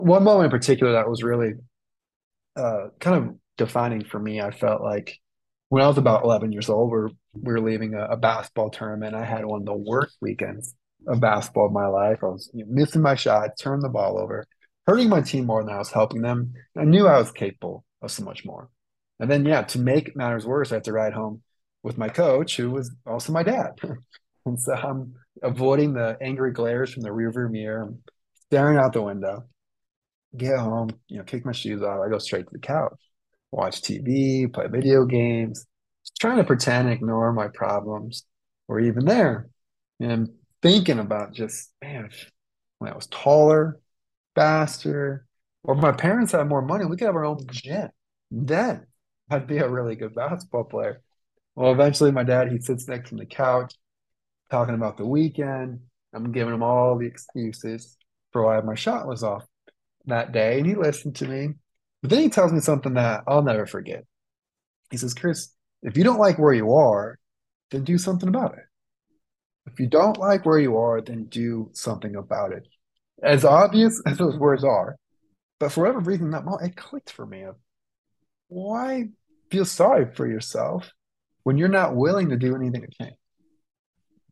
one moment in particular that was really kind of defining for me. I felt like when I was about 11 years old, we were leaving a basketball tournament. I had one of the worst weekends of basketball of my life. I was missing my shot, turning the ball over, hurting my team more than I was helping them. I knew I was capable of so much more. And then, yeah, to make matters worse, I had to ride home with my coach, who was also my dad. And so I'm avoiding the angry glares from the rearview mirror, I'm staring out the window, get home, kick my shoes off. I go straight to the couch, watch TV, play video games, just trying to pretend and ignore my problems or even there. And thinking about just, man, if when I was taller, faster, or if my parents had more money, we could have our own gym. Then I'd be a really good basketball player. Well, eventually my dad, he sits next to the couch talking about the weekend. I'm giving him all the excuses for why my shot was off that day, and he listened to me. But then he tells me something that I'll never forget. He says, Chris, if you don't like where you are, then do something about it. If you don't like where you are, then do something about it. As obvious as those words are, but for whatever reason, that moment, it clicked for me of why feel sorry for yourself when you're not willing to do anything to change?